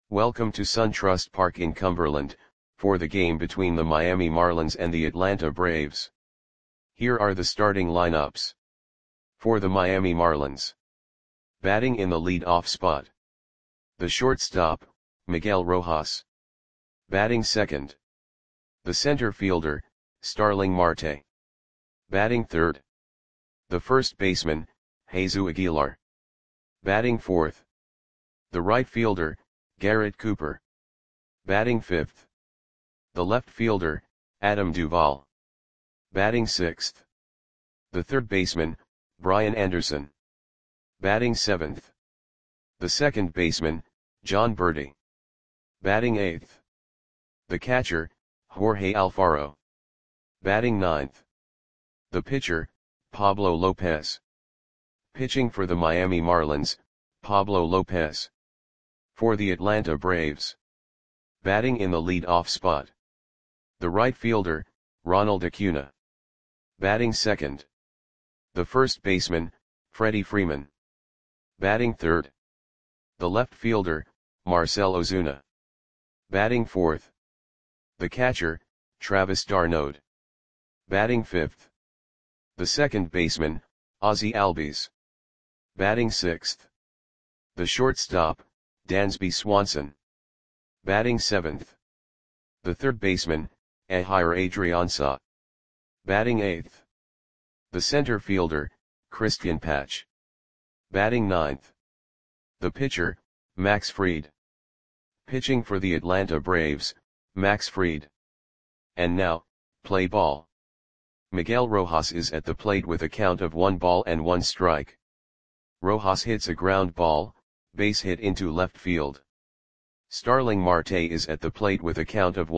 Welcome to SunTrust Park in Cumberland, for the game between the Miami Marlins and the Atlanta Braves. Here are the starting lineups. For the Miami Marlins. Batting in the lead-off spot. The shortstop, Miguel Rojas. Batting second. The center fielder, Starling Marte. Batting third. The first baseman, Jesus Aguilar. Batting fourth. The right fielder, Garrett Cooper. Batting fifth. The left fielder, Adam Duvall. Batting sixth. The third baseman, Brian Anderson. Batting seventh. The second baseman, Jon Berti. Batting eighth. The catcher, Jorge Alfaro. Batting ninth. The pitcher, Pablo Lopez. Pitching for the Miami Marlins, Pablo Lopez. For the Atlanta Braves. Batting in the lead-off spot. The right fielder, Ronald Acuna. Batting second. The first baseman, Freddie Freeman. Batting third. The left fielder, Marcell Ozuna. Batting fourth. The catcher, Travis d'Arnaud. Batting fifth. The second baseman, Ozzie Albies. Batting sixth. The shortstop, Dansby Swanson. Batting seventh. The third baseman, Ehire Adrianza. Batting eighth. The center fielder, Cristian Pache. Batting ninth. The pitcher, Max Fried. Pitching for the Atlanta Braves, Max Fried. And now, play ball. Miguel Rojas is at the plate with a count of 1-1 Rojas hits a ground ball, base hit into left field. Starling Marte is at the plate with a count of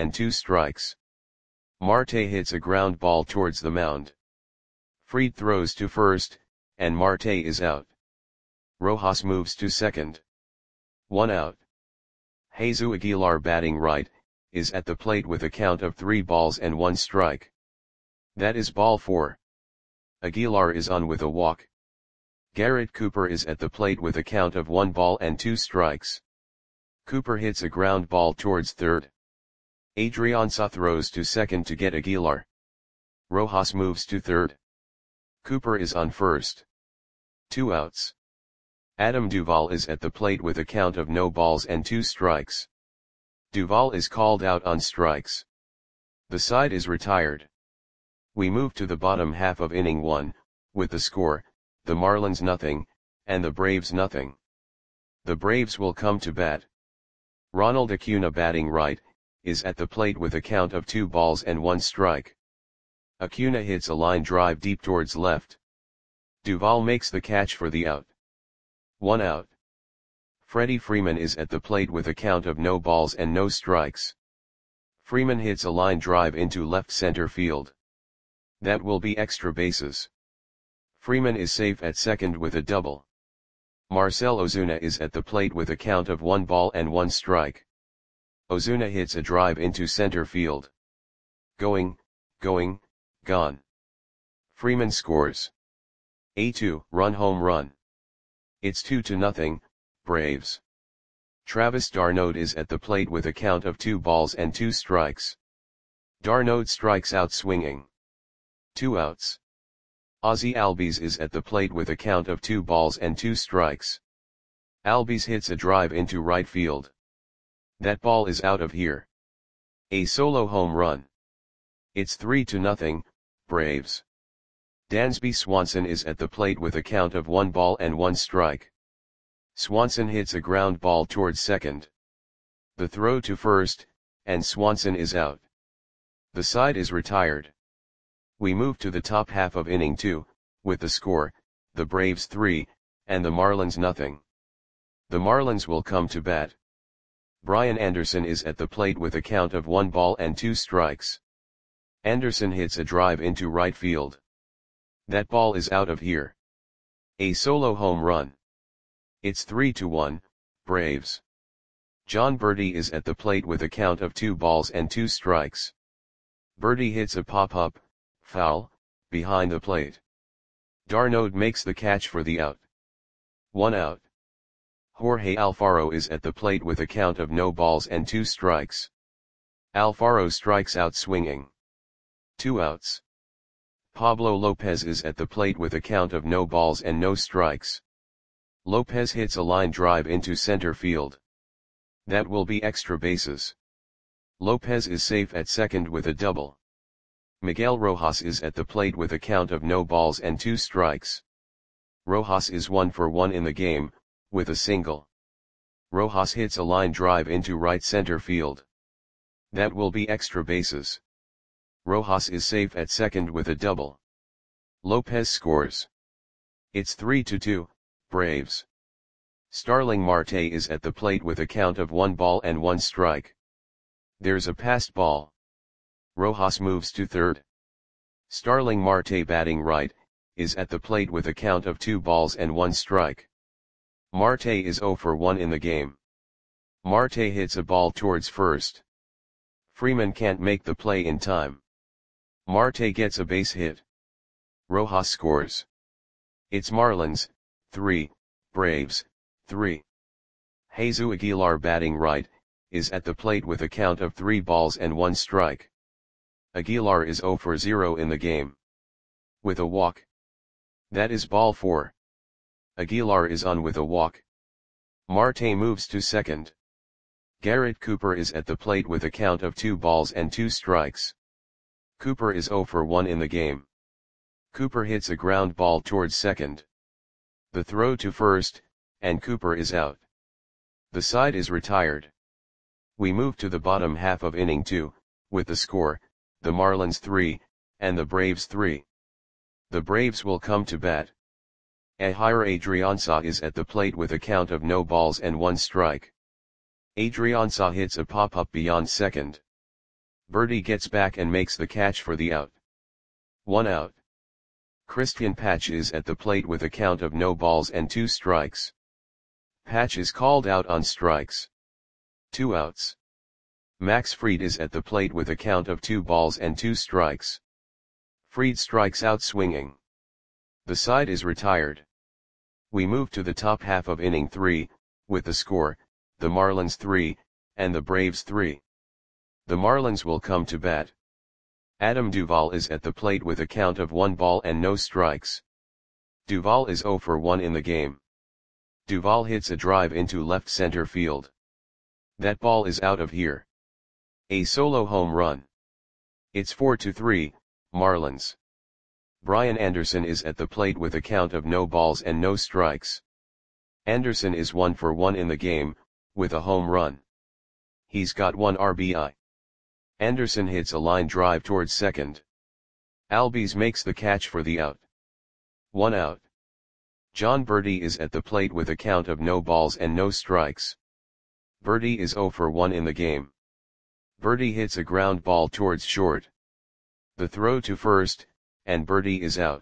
1-2. Marte hits a ground ball towards the mound. Fried throws to first, and Marte is out. Rojas moves to second. 1 out. Jesus Aguilar, batting right, is at the plate with a count of 3-1. That is ball 4. Aguilar is on with a walk. Garrett Cooper is at the plate with a count of 1-2. Cooper hits a ground ball towards third. Adrianza throws to second to get Aguilar. Rojas moves to third. Cooper is on first. 2 outs. Adam Duvall is at the plate with a count of 0-2. Duvall is called out on strikes. The side is retired. We move to the bottom half of inning 1, with the score, the Marlins 0, and the Braves 0. The Braves will come to bat. Ronald Acuna, batting right, is at the plate with a count of 2-1. Acuna hits a line drive deep towards left. Duvall makes the catch for the out. 1 out. Freddie Freeman is at the plate with a count of 0-0. Freeman hits a line drive into left center field. That will be extra bases. Freeman is safe at second with a double. Marcell Ozuna is at the plate with a count of 1-1. Ozuna hits a drive into center field. Going, gone. Freeman scores. A 2-run home run. It's 2-0, Braves. Travis d'Arnaud is at the plate with a count of 2-2. D'Arnaud strikes out swinging. 2 outs. Ozzie Albies is at the plate with a count of 2-2. Albies hits a drive into right field. That ball is out of here. A solo home run. It's 3-0, Braves. Dansby Swanson is at the plate with a count of 1-1. Swanson hits a ground ball towards second. The throw to first, and Swanson is out. The side is retired. We move to the top half of inning 2, with the score, the Braves 3, and the Marlins 0. The Marlins will come to bat. Brian Anderson is at the plate with a count of 1-2. Anderson hits a drive into right field. That ball is out of here. A solo home run. It's 3-1, Braves. Jon Berti is at the plate with a count of 2-2. Berti hits a pop-up, foul, behind the plate. D'Arnaud makes the catch for the out. 1 out. Jorge Alfaro is at the plate with a count of no balls and 2 strikes. Alfaro strikes out swinging. 2 outs. Pablo Lopez is at the plate with a count of no balls and no strikes. Lopez hits a line drive into center field. That will be extra bases. Lopez is safe at second with a double. Miguel Rojas is at the plate with a count of no balls and 2 strikes. Rojas is 1 for 1 in the game, with a single. Rojas hits a line drive into right center field. That will be extra bases. Rojas is safe at second with a double. Lopez scores. It's 3-2, Braves. Starling Marte is at the plate with a count of 1 ball and 1 strike. There's a passed ball. Rojas moves to third. Starling Marte batting right, is at the plate with a count of 2 balls and 1 strike. Marte is 0 for 1 in the game. Marte hits a ball towards first. Freeman can't make the play in time. Marte gets a base hit. Rojas scores. It's Marlins, 3, Braves, 3. Jesus Aguilar batting right, is at the plate with a count of 3 balls and 1 strike. Aguilar is 0 for 0 in the game. With a walk. That is ball 4. Aguilar is on with a walk. Marte moves to second. Garrett Cooper is at the plate with a count of 2 balls and 2 strikes. Cooper is 0 for 1 in the game. Cooper hits a ground ball towards second. The throw to first, and Cooper is out. The side is retired. We move to the bottom half of inning 2, with the score, the Marlins 3, and the Braves 3. The Braves will come to bat. Ehire Adrianza is at the plate with a count of no balls and 1 strike. Adrianza hits a pop-up beyond second. Birdie gets back and makes the catch for the out. 1 out. Christian Patch is at the plate with a count of no balls and 2 strikes. Patch is called out on strikes. 2 outs. Max Fried is at the plate with a count of 2 balls and 2 strikes. Fried strikes out swinging. The side is retired. We move to the top half of inning 3, with the score, the Marlins 3, and the Braves 3. The Marlins will come to bat. Adam Duvall is at the plate with a count of 1 ball and no strikes. Duvall is 0 for 1 in the game. Duvall hits a drive into left center field. That ball is out of here. A solo home run. It's 4-3, Marlins. Brian Anderson is at the plate with a count of no balls and no strikes. Anderson is 1 for 1 in the game, with a home run. He's got 1 RBI. Anderson hits a line drive towards second. Albies makes the catch for the out. 1 out. John Birdie is at the plate with a count of no balls and no strikes. Birdie is 0 for 1 in the game. Birdie hits a ground ball towards short. The throw to first, and Birdie is out.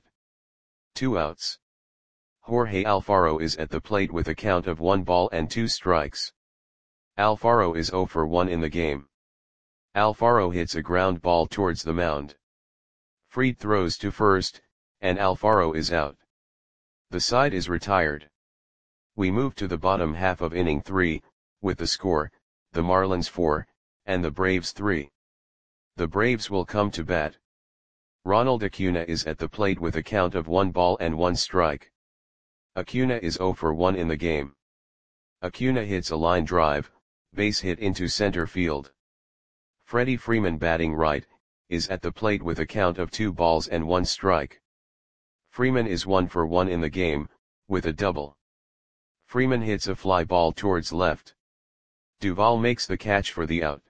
2 outs. Jorge Alfaro is at the plate with a count of 1 ball and 2 strikes. Alfaro is 0 for 1 in the game. Alfaro hits a ground ball towards the mound. Fried throws to first, and Alfaro is out. The side is retired. We move to the bottom half of inning 3, with the score, the Marlins 4, and the Braves 3. The Braves will come to bat. Ronald Acuna is at the plate with a count of 1 ball and 1 strike. Acuna is 0 for 1 in the game. Acuna hits a line drive, base hit into center field. Freddie Freeman batting right, is at the plate with a count of 2 balls and 1 strike. Freeman is 1 for 1 in the game, with a double. Freeman hits a fly ball towards left. Duvall makes the catch for the out.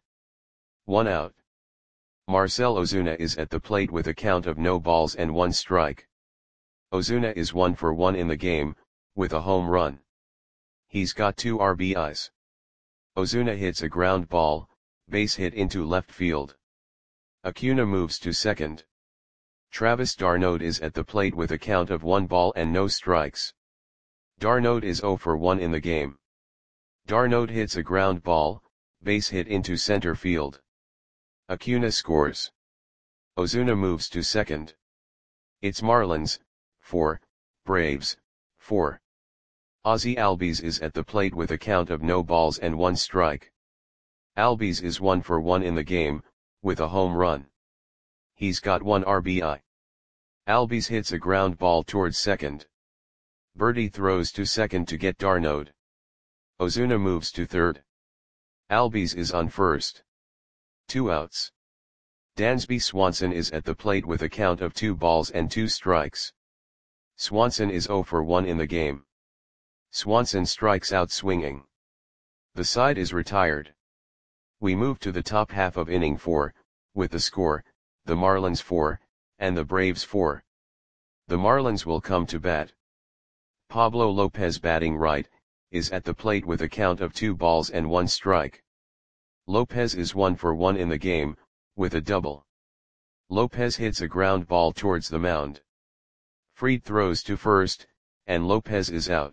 1 out. Marcell Ozuna is at the plate with a count of no balls and 1 strike. Ozuna is 1 for 1 in the game, with a home run. He's got 2 RBIs. Ozuna hits a ground ball, base hit into left field. Acuna moves to second. Travis d'Arnaud is at the plate with a count of 1 ball and no strikes. d'Arnaud is 0 for 1 in the game. d'Arnaud hits a ground ball, base hit into center field. Acuna scores. Ozuna moves to second. It's Marlins, 4, Braves, 4. Ozzy Albies is at the plate with a count of no balls and 1 strike. Albies is 1 for 1 in the game, with a home run. He's got 1 RBI. Albies hits a ground ball towards second. Birdie throws to second to get d'Arnaud. Ozuna moves to third. Albies is on first. 2 outs. Dansby Swanson is at the plate with a count of 2 balls and 2 strikes. Swanson is 0 for 1 in the game. Swanson strikes out swinging. The side is retired. We move to the top half of inning 4, with the score, the Marlins 4, and the Braves 4. The Marlins will come to bat. Pablo Lopez, batting right, is at the plate with a count of 2 balls and 1 strike. Lopez is 1 for 1 in the game, with a double. Lopez hits a ground ball towards the mound. Fried throws to first, and Lopez is out.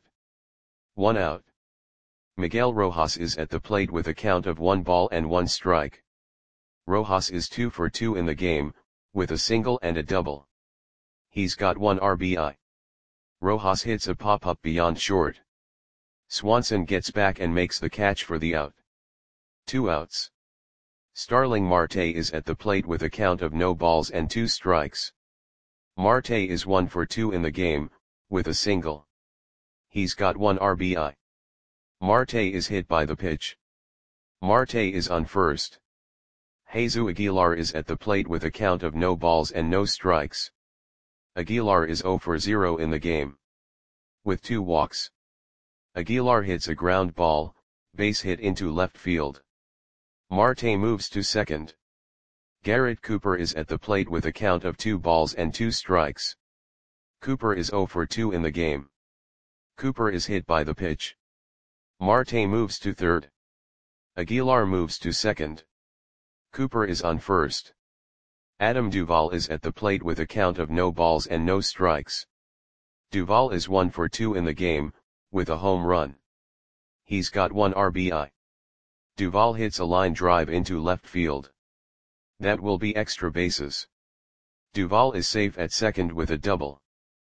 1 out. Miguel Rojas is at the plate with a count of 1 ball and 1 strike. Rojas is 2 for 2 in the game, with a single and a double. He's got 1 RBI. Rojas hits a pop-up beyond short. Swanson gets back and makes the catch for the out. 2 outs. Starling Marte is at the plate with a count of no balls and 2 strikes. Marte is 1 for 2 in the game, with a single. He's got 1 RBI. Marte is hit by the pitch. Marte is on first. Jesus Aguilar is at the plate with a count of no balls and no strikes. Aguilar is 0 for 0 in the game, with 2 walks. Aguilar hits a ground ball, base hit into left field. Marte moves to second. Garrett Cooper is at the plate with a count of 2 balls and 2 strikes. Cooper is 0 for 2 in the game. Cooper is hit by the pitch. Marte moves to third. Aguilar moves to second. Cooper is on first. Adam Duvall is at the plate with a count of no balls and no strikes. Duvall is 1 for 2 in the game, with a home run. He's got 1 RBI. Duvall hits a line drive into left field. That will be extra bases. Duvall is safe at second with a double.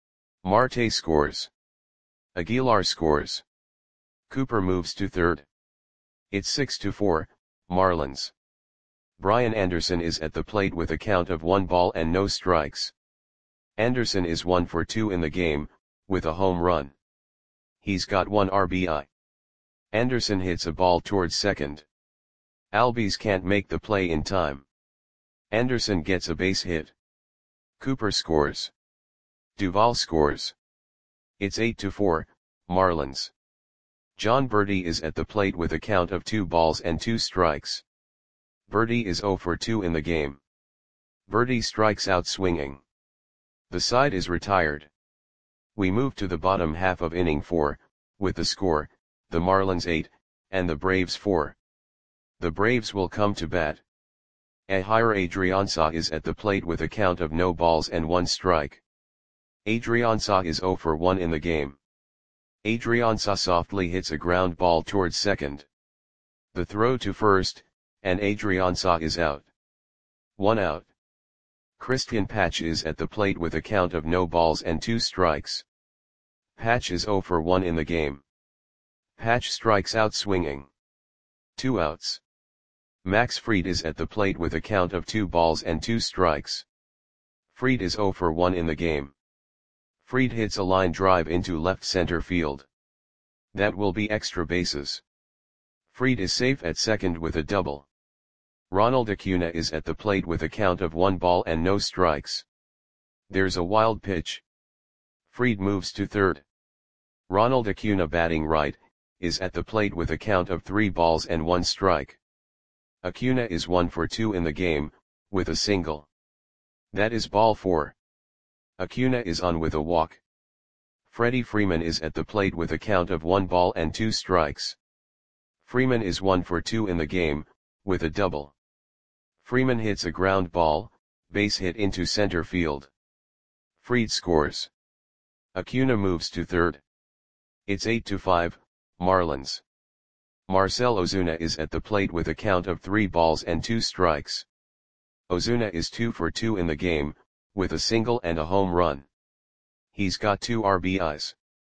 Marte scores. Aguilar scores. Cooper moves to third. It's 6-4, Marlins. Brian Anderson is at the plate with a count of 1 ball and no strikes. Anderson is 1 for 2 in the game, with a home run. He's got 1 RBI. Anderson hits a ball towards second. Albies can't make the play in time. Anderson gets a base hit. Cooper scores. Duvall scores. It's 8-4, Marlins. John Birdie is at the plate with a count of 2 balls and 2 strikes. Birdie is 0 for 2 in the game. Birdie strikes out swinging. The side is retired. We move to the bottom half of inning 4, with the score, the Marlins 8, and the Braves 4. The Braves will come to bat. Ehire Adrianza is at the plate with a count of no balls and 1 strike. Adrianza is 0 for 1 in the game. Adrianza softly hits a ground ball towards second. The throw to first, and Adrianza is out. 1 out. Christian Patch is at the plate with a count of no balls and 2 strikes. Patch is 0 for 1 in the game. Patch strikes out swinging. 2 outs. Max Fried is at the plate with a count of 2 balls and 2 strikes. Fried is 0 for 1 in the game. Fried hits a line drive into left center field. That will be extra bases. Fried is safe at second with a double. Ronald Acuna is at the plate with a count of 1 ball and no strikes. There's a wild pitch. Fried moves to third. Ronald Acuna, batting right, is at the plate with a count of 3 balls and 1 strike. Acuna is 1 for 2 in the game, with a single. That is ball 4. Acuna is on with a walk. Freddie Freeman is at the plate with a count of 1 ball and 2 strikes. Freeman is 1 for 2 in the game, with a double. Freeman hits a ground ball, base hit into center field. Fried scores. Acuna moves to third. It's 8-5, Marlins. Marcell Ozuna is at the plate with a count of 3 balls and 2 strikes. Ozuna is 2 for 2 in the game, with a single and a home run. He's got 2 RBIs.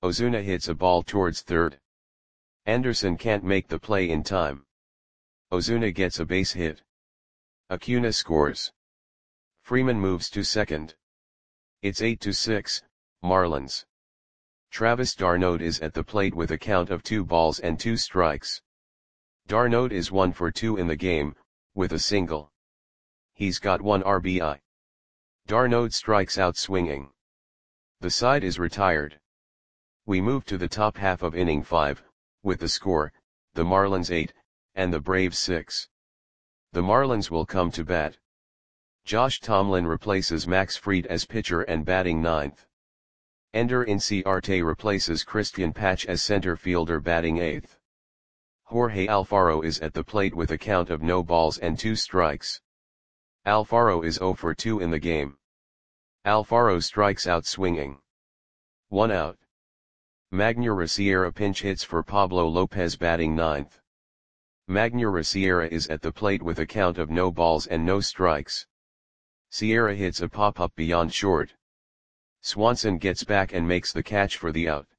Ozuna hits a ball towards third. Anderson can't make the play in time. Ozuna gets a base hit. Acuna scores. Freeman moves to second. It's 8-6, Marlins. Travis d'Arnaud is at the plate with a count of 2 balls and 2 strikes. d'Arnaud is 1 for 2 in the game, with a single. He's got 1 RBI. d'Arnaud strikes out swinging. The side is retired. We move to the top half of inning 5, with the score, the Marlins 8, and the Braves 6. The Marlins will come to bat. Josh Tomlin replaces Max Fried as pitcher and batting 9th. Ender Inciarte replaces Christian Patch as center fielder batting 8th. Jorge Alfaro is at the plate with a count of no balls and 2 strikes. Alfaro is 0 for 2 in the game. Alfaro strikes out swinging. 1 out. Magneuris Sierra pinch hits for Pablo Lopez batting 9th. Magneuris Sierra is at the plate with a count of no balls and no strikes. Sierra hits a pop-up beyond short. Swanson gets back and makes the catch for the out.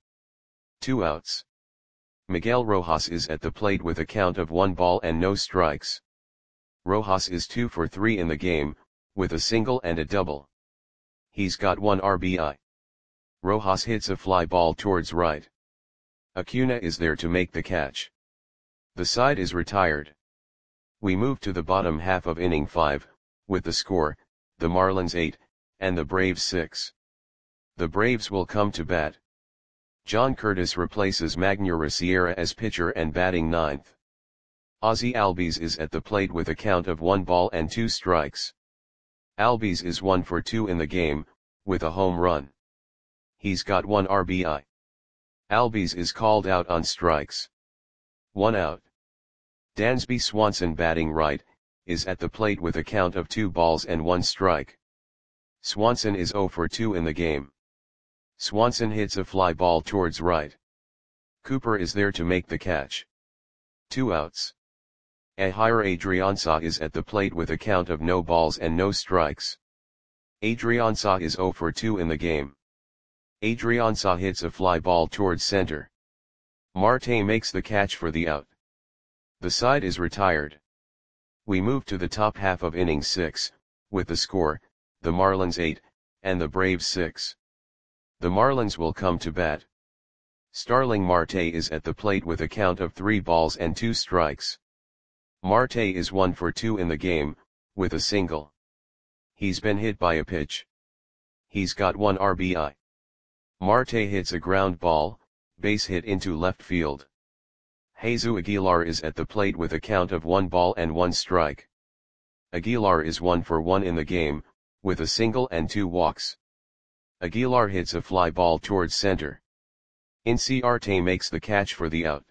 2 outs. Miguel Rojas is at the plate with a count of 1 ball and no strikes. Rojas is 2 for 3 in the game, with a single and a double. He's got 1 RBI. Rojas hits a fly ball towards right. Acuna is there to make the catch. The side is retired. We move to the bottom half of inning 5, with the score, the Marlins 8, and the Braves 6. The Braves will come to bat. John Curtis replaces Magneuris Sierra as pitcher and batting 9th. Ozzy Albies is at the plate with a count of 1 ball and 2 strikes. Albies is 1 for 2 in the game, with a home run. He's got 1 RBI. Albies is called out on strikes. 1 out. Dansby Swanson batting right, is at the plate with a count of 2 balls and 1 strike. Swanson is 0 for 2 in the game. Swanson hits a fly ball towards right. Cooper is there to make the catch. 2 outs. Ehire Adrianza is at the plate with a count of no balls and no strikes. Adrianza is 0 for 2 in the game. Adrianza hits a fly ball towards center. Marte makes the catch for the out. The side is retired. We move to the top half of inning 6, with the score, the Marlins 8, and the Braves 6. The Marlins will come to bat. Starling Marte is at the plate with a count of 3 balls and 2 strikes. Marte is 1 for 2 in the game, with a single. He's been hit by a pitch. He's got 1 RBI. Marte hits a ground ball, base hit into left field. Jesus Aguilar is at the plate with a count of 1 ball and 1 strike. Aguilar is 1 for 1 in the game, with a single and 2 walks. Aguilar hits a fly ball towards center. Inciarte makes the catch for the out.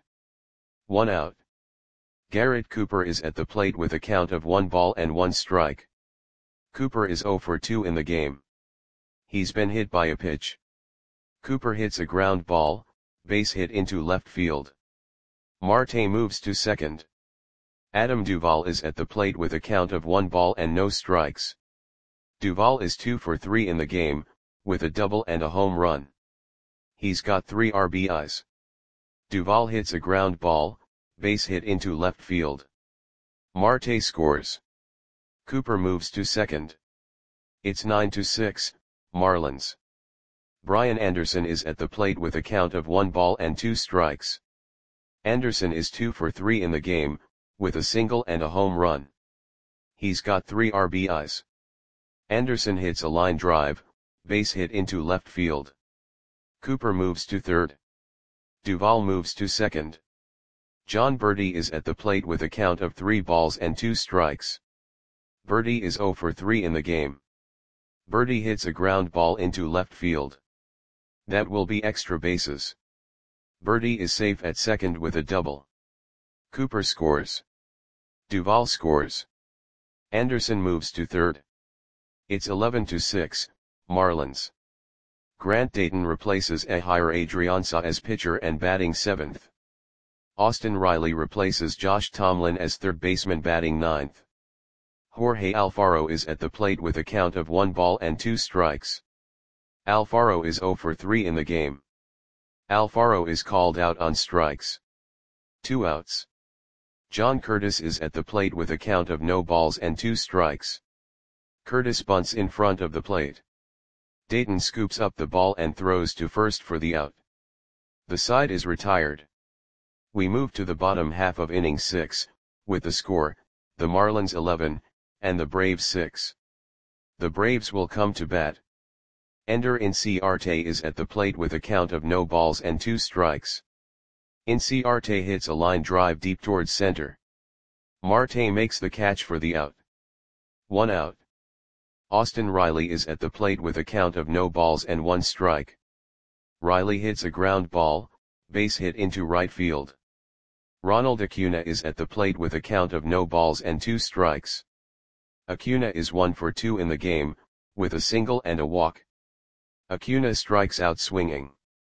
1 out. Garrett Cooper is at the plate with a count of 1 ball and 1 strike. Cooper is 0 for 2 in the game. He's been hit by a pitch. Cooper hits a ground ball, base hit into left field. Marte moves to second. Adam Duvall is at the plate with a count of 1 ball and no strikes. Duvall is 2 for 3 in the game, with a double and a home run. He's got 3 RBIs. Duvall hits a ground ball, base hit into left field. Marte scores. Cooper moves to second. It's 9-6, Marlins. Brian Anderson is at the plate with a count of 1 ball and 2 strikes. Anderson is 2 for 3 in the game, with a single and a home run. He's got 3 RBIs. Anderson hits a line drive, base hit into left field. Cooper moves to third. Duvall moves to second. John Berti is at the plate with a count of 3 balls and 2 strikes. Berti is 0 for 3 in the game. Berti hits a ground ball into left field. That will be extra bases. Berti is safe at second with a double. Cooper scores. Duvall scores. Anderson moves to third. It's 11-6, Marlins. Grant Dayton replaces Ehire Adrianza as pitcher and batting 7th. Austin Riley replaces Josh Tomlin as third baseman batting 9th. Jorge Alfaro is at the plate with a count of 1 ball and 2 strikes. Alfaro is 0 for 3 in the game. Alfaro is called out on strikes. 2 outs. John Curtis is at the plate with a count of no balls and 2 strikes. Curtis bunts in front of the plate. Dayton scoops up the ball and throws to first for the out. The side is retired. We move to the bottom half of inning 6, with the score, the Marlins 11, and the Braves 6. The Braves will come to bat. Ender Inciarte is at the plate with a count of no balls and 2 strikes. Inciarte hits a line drive deep towards center. Marte makes the catch for the out. 1 out. Austin Riley is at the plate with a count of no balls and 1 strike. Riley hits a ground ball, base hit into right field. Ronald Acuna is at the plate with a count of no balls and 2 strikes. Acuna is 1 for 2 in the game, with a single and a walk. Acuna strikes out swinging.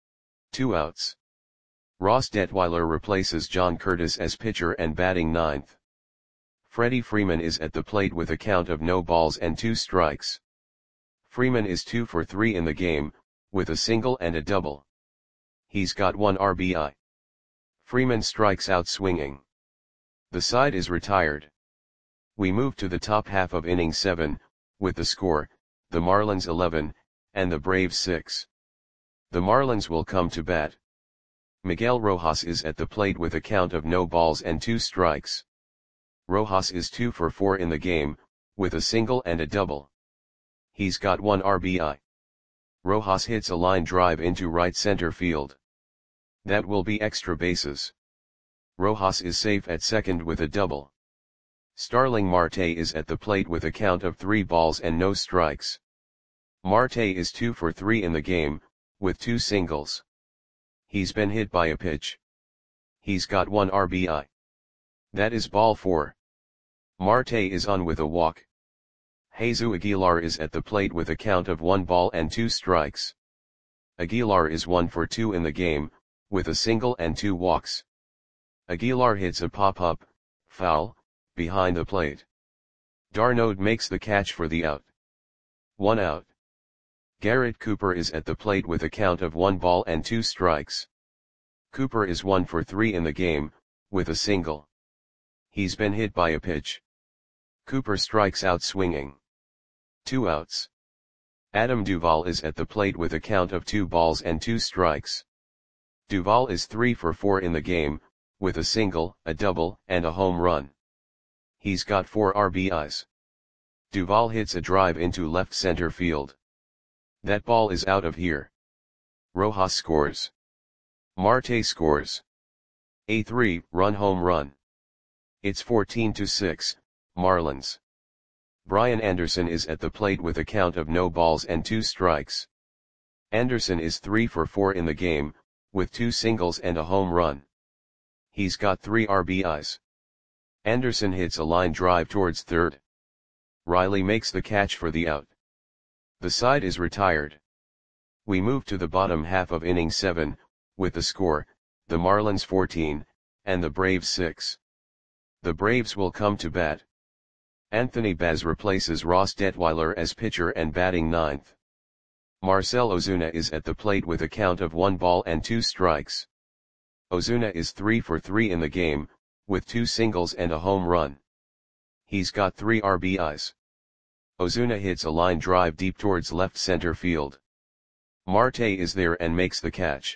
2 outs. Ross Detweiler replaces John Curtis as pitcher and batting 9th. Freddie Freeman is at the plate with a count of no balls and 2 strikes. Freeman is 2 for 3 in the game, with a single and a double. He's got 1 RBI. Freeman strikes out swinging. The side is retired. We move to the top half of inning 7, with the score, the Marlins 11, and the Braves 6. The Marlins will come to bat. Miguel Rojas is at the plate with a count of no balls and 2 strikes. Rojas is 2 for 4 in the game, with a single and a double. He's got 1 RBI. Rojas hits a line drive into right center field. That will be extra bases. Rojas is safe at second with a double. Starling Marte is at the plate with a count of 3 balls and no strikes. Marte is 2 for 3 in the game, with 2 singles. He's been hit by a pitch. He's got 1 RBI. That is ball 4. Marte is on with a walk. Jesus Aguilar is at the plate with a count of 1 ball and 2 strikes. Aguilar is 1 for 2 in the game, with a single and 2 walks. Aguilar hits a pop-up, foul, behind the plate. d'Arnaud makes the catch for the out. 1 out. Garrett Cooper is at the plate with a count of 1 ball and 2 strikes. Cooper is 1 for 3 in the game, with a single. He's been hit by a pitch. Cooper strikes out swinging. 2 outs. Adam Duvall is at the plate with a count of 2 balls and 2 strikes. Duvall is 3 for 4 in the game, with a single, a double, and a home run. He's got 4 RBIs. Duvall hits a drive into left center field. That ball is out of here. Rojas scores. Marte scores. A 3-run home run. It's 14-6, Marlins. Brian Anderson is at the plate with a count of no balls and 2 strikes. Anderson is 3 for 4 in the game, with 2 singles and a home run. He's got 3 RBIs. Anderson hits a line drive towards third. Riley makes the catch for the out. The side is retired. We move to the bottom half of inning 7, with the score, the Marlins 14, and the Braves 6. The Braves will come to bat. Anthony Baz replaces Ross Detweiler as pitcher and batting 9th. Marcell Ozuna is at the plate with a count of 1 ball and 2 strikes. Ozuna is 3 for 3 in the game, with 2 singles and a home run. He's got 3 RBIs. Ozuna hits a line drive deep towards left center field. Marte is there and makes the catch.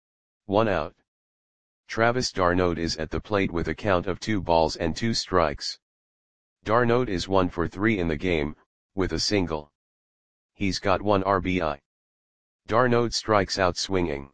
1 out. Travis d'Arnaud is at the plate with a count of 2 balls and 2 strikes. d'Arnaud is 1 for 3 in the game, with a single. He's got 1 RBI. d'Arnaud strikes out swinging.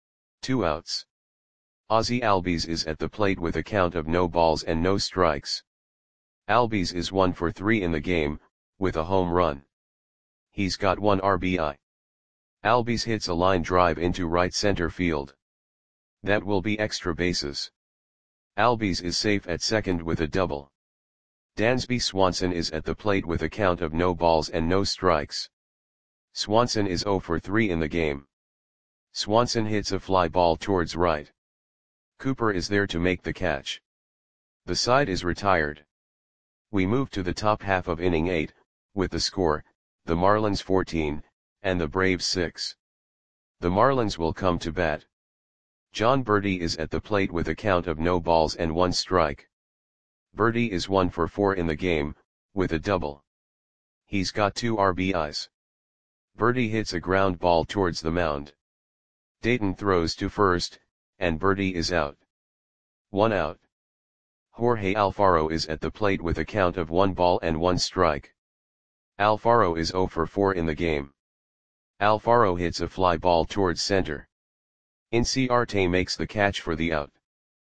2 outs. Ozzie Albies is at the plate with a count of no balls and no strikes. Albies is 1 for 3 in the game, with a home run. He's got 1 RBI. Albies hits a line drive into right center field. That will be extra bases. Albies is safe at second with a double. Dansby Swanson is at the plate with a count of no balls and no strikes. Swanson is 0 for 3 in the game. Swanson hits a fly ball towards right. Cooper is there to make the catch. The side is retired. We move to the top half of inning 8, with the score, the Marlins 14, and the Braves 6. The Marlins will come to bat. John Birdie is at the plate with a count of no balls and 1 strike. Birdie is 1 for 4 in the game, with a double. He's got 2 RBIs. Birdie hits a ground ball towards the mound. Dayton throws to first, and Birdie is out. 1 out. Jorge Alfaro is at the plate with a count of 1 ball and 1 strike. Alfaro is 0 for 4 in the game. Alfaro hits a fly ball towards center. Inciarte makes the catch for the out.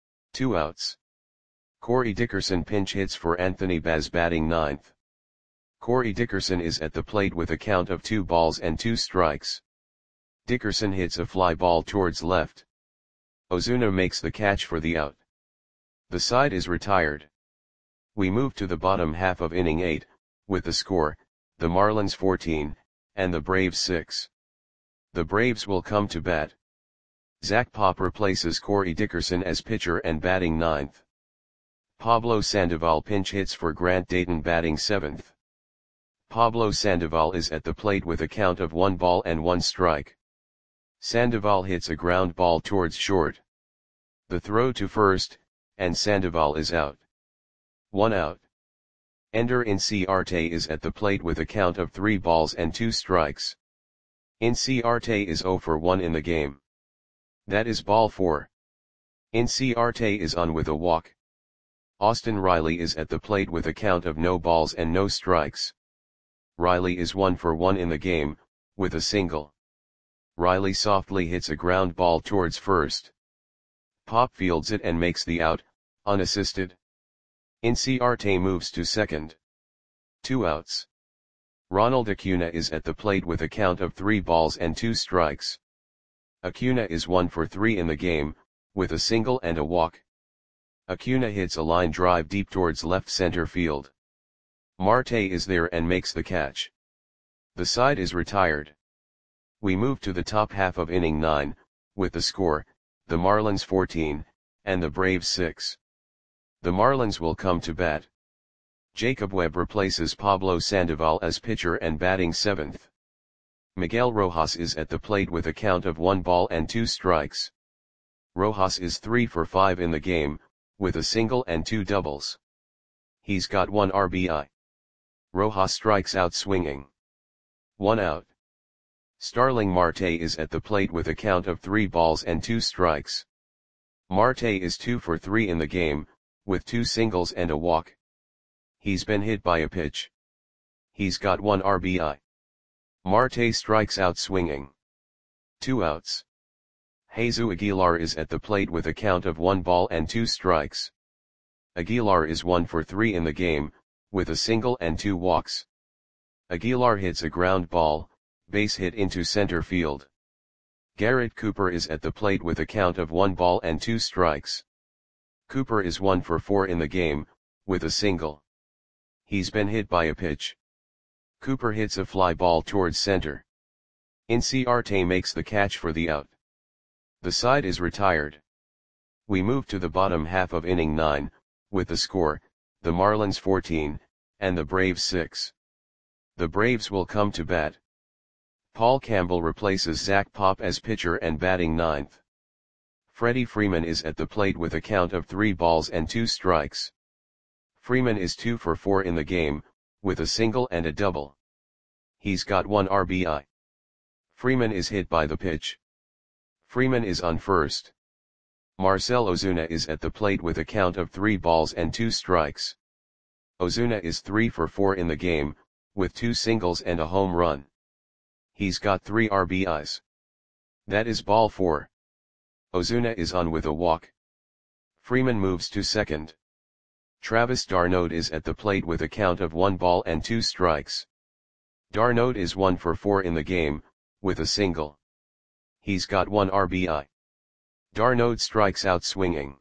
2 outs. Corey Dickerson pinch hits for Anthony Baz batting 9th. Corey Dickerson is at the plate with a count of 2 balls and 2 strikes. Dickerson hits a fly ball towards left. Ozuna makes the catch for the out. The side is retired. We move to the bottom half of inning 8, with the score, the Marlins 14, and the Braves 6. The Braves will come to bat. Zach Pop replaces Corey Dickerson as pitcher and batting 9th. Pablo Sandoval pinch hits for Grant Dayton batting 7th. Pablo Sandoval is at the plate with a count of 1 ball and 1 strike. Sandoval hits a ground ball towards short. The throw to first, and Sandoval is out. 1 out. Ender Inciarte is at the plate with a count of 3 balls and 2 strikes. Inciarte is 0 for 1 in the game. That is ball 4. Inciarte is on with a walk. Austin Riley is at the plate with a count of no balls and no strikes. Riley is 1 for 1 in the game, with a single. Riley softly hits a ground ball towards first. Pop fields it and makes the out, unassisted. Inciarte moves to second. 2 outs. Ronald Acuna is at the plate with a count of 3 balls and 2 strikes. Acuna is 1 for 3 in the game, with a single and a walk. Acuna hits a line drive deep towards left center field. Marte is there and makes the catch. The side is retired. We move to the top half of inning 9, with the score, the Marlins 14, and the Braves 6. The Marlins will come to bat. Jacob Webb replaces Pablo Sandoval as pitcher and batting 7th. Miguel Rojas is at the plate with a count of 1 ball and 2 strikes. Rojas is 3 for 5 in the game, with a single and 2 doubles. He's got 1 RBI. Rojas strikes out swinging. 1 out. Starling Marte is at the plate with a count of 3 balls and 2 strikes. Marte is 2 for 3 in the game, with 2 singles and a walk. He's been hit by a pitch. He's got 1 RBI. Marte strikes out swinging. 2 outs. Jesus Aguilar is at the plate with a count of 1 ball and 2 strikes. Aguilar is 1 for 3 in the game, with a single and 2 walks. Aguilar hits a ground ball, base hit into center field. Garrett Cooper is at the plate with a count of 1 ball and 2 strikes. Cooper is 1 for 4 in the game, with a single. He's been hit by a pitch. Cooper hits a fly ball towards center. Inciarte makes the catch for the out. The side is retired. We move to the bottom half of inning 9, with the score, the Marlins 14, and the Braves 6. The Braves will come to bat. Paul Campbell replaces Zach Pop as pitcher and batting 9th. Freddie Freeman is at the plate with a count of 3 balls and 2 strikes. Freeman is 2 for 4 in the game, with a single and a double. He's got 1 RBI. Freeman is hit by the pitch. Freeman is on first. Marcell Ozuna is at the plate with a count of 3 balls and 2 strikes. Ozuna is 3 for 4 in the game, with 2 singles and a home run. He's got 3 RBIs. That is ball 4. Ozuna is on with a walk. Freeman moves to second. Travis d'Arnaud is at the plate with a count of 1 ball and 2 strikes. d'Arnaud is 1 for 4 in the game, with a single. He's got 1 RBI. d'Arnaud strikes out swinging.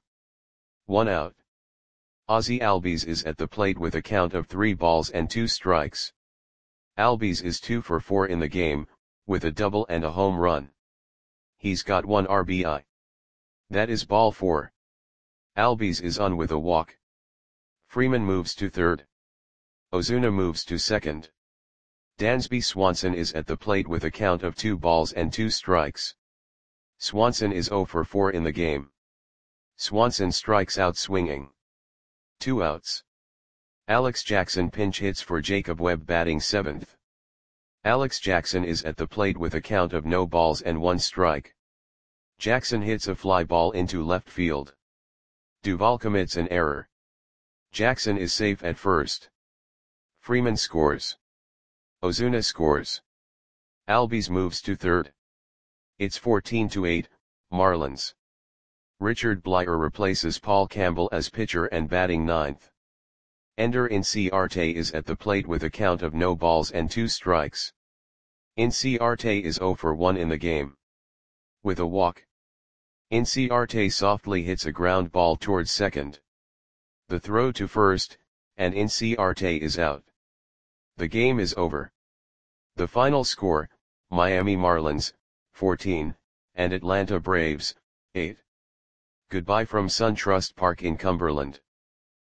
1 out. Ozzie Albies is at the plate with a count of 3 balls and 2 strikes. Albies is 2 for 4 in the game, with a double and a home run. He's got 1 RBI. That is ball 4. Albies is on with a walk. Freeman moves to third. Ozuna moves to second. Dansby Swanson is at the plate with a count of 2 balls and 2 strikes. Swanson is 0 for 4 in the game. Swanson strikes out swinging. 2 outs. Alex Jackson pinch hits for Jacob Webb batting 7th. Alex Jackson is at the plate with a count of no balls and 1 strike. Jackson hits a fly ball into left field. Duvall commits an error. Jackson is safe at first. Freeman scores. Ozuna scores. Albies moves to third. It's 14-8, Marlins. Richard Blyer replaces Paul Campbell as pitcher and batting 9th. Ender Inciarte is at the plate with a count of no balls and 2 strikes. Inciarte is 0 for 1 in the game. With a walk. Inciarte softly hits a ground ball towards second. The throw to first, and Inciarte is out. The game is over. The final score, Miami Marlins, 14, and Atlanta Braves, 8. Goodbye from SunTrust Park in Cumberland.